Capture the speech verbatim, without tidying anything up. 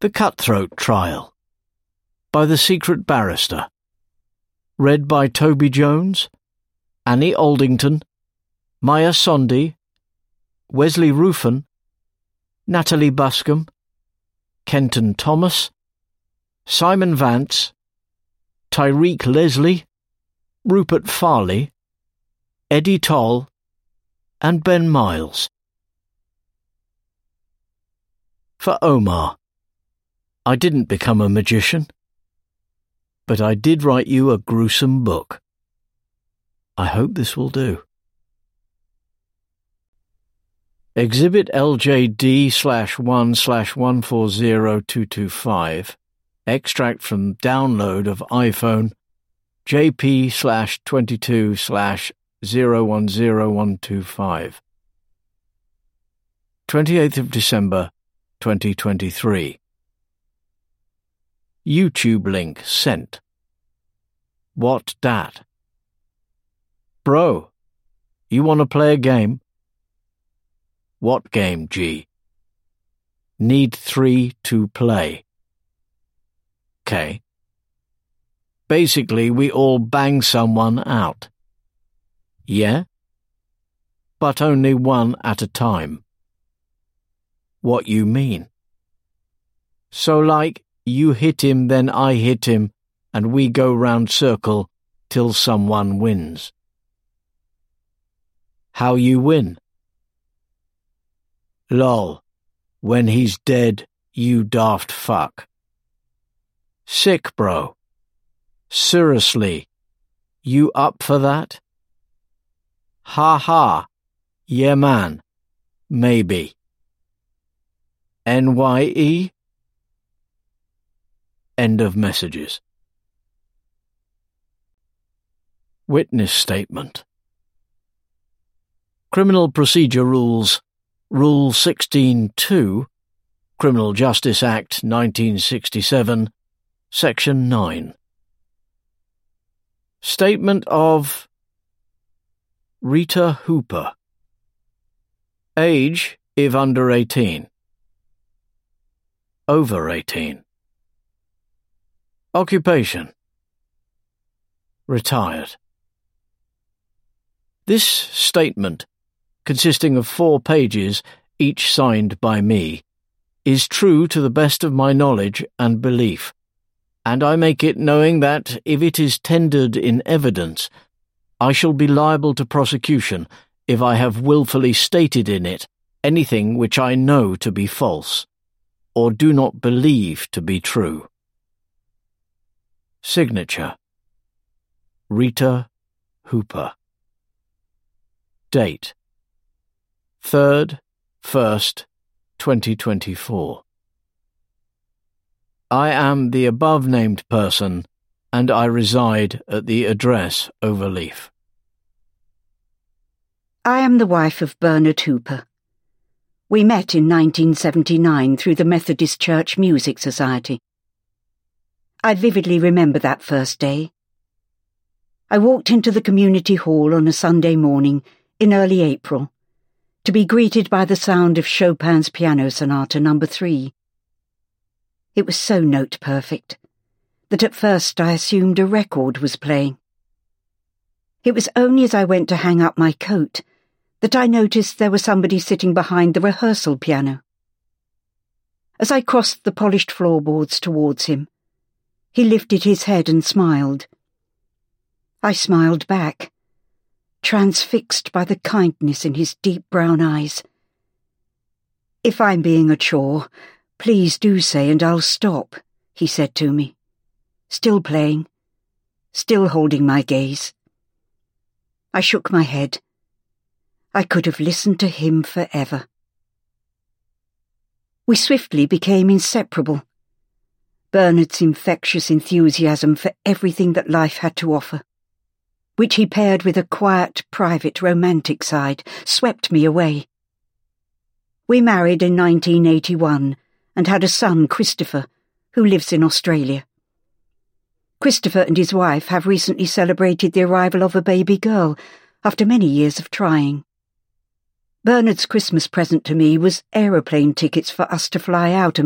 The Cutthroat Trial by The Secret Barrister. Read by Toby Jones, Annie Aldington, Maya Sondi, Wesley Ruffin, Natalie Buscombe, Kenton Thomas, Simon Vance, Tyreek Leslie, Rupert Farley, Eddie Toll, and Ben Miles. For Omar. I didn't become a magician, but I did write you a gruesome book. I hope this will do. Exhibit L J D slash one slash one four zero two two five. Extract from download of iPhone J P slash twenty-two slash zero one zero one two five. twenty-eighth of December, twenty twenty-three. YouTube link sent. What dat? Bro, you want to play a game? What game, G? Need three to play. K. Basically, we all bang someone out. Yeah? But only one at a time. What you mean? So like, you hit him, then I hit him, and we go round circle till someone wins. How you win? Lol. When he's dead, you daft fuck. Sick, bro. Seriously. You up for that? Ha ha. Yeah, man. Maybe. N Y E? End of messages. Witness statement. Criminal Procedure Rules, Rule sixteen two, Criminal Justice Act nineteen sixty-seven, Section nine. Statement of Rita Hooper. Age, if under eighteen. Over eighteen. Occupation. Retired. This statement, consisting of four pages, each signed by me, is true to the best of my knowledge and belief, and I make it knowing that, if it is tendered in evidence, I shall be liable to prosecution if I have wilfully stated in it anything which I know to be false, or do not believe to be true. Signature. Rita Hooper. Date. third, first, twenty twenty-four. I am the above-named person, and I reside at the address overleaf. I am the wife of Bernard Hooper. We met in nineteen seventy-nine through the Methodist Church Music Society. I vividly remember that first day. I walked into the community hall on a Sunday morning in early April to be greeted by the sound of Chopin's Piano Sonata number three. It was so note-perfect that at first I assumed a record was playing. It was only as I went to hang up my coat that I noticed there was somebody sitting behind the rehearsal piano. As I crossed the polished floorboards towards him, he lifted his head and smiled. I smiled back, transfixed by the kindness in his deep brown eyes. "If I'm being a chore, please do say and I'll stop," he said to me, still playing, still holding my gaze. I shook my head. I could have listened to him forever. We swiftly became inseparable. Bernard's infectious enthusiasm for everything that life had to offer, which he paired with a quiet, private, romantic side, swept me away. We married in nineteen eighty-one and had a son, Christopher, who lives in Australia. Christopher and his wife have recently celebrated the arrival of a baby girl after many years of trying. Bernard's Christmas present to me was aeroplane tickets for us to fly out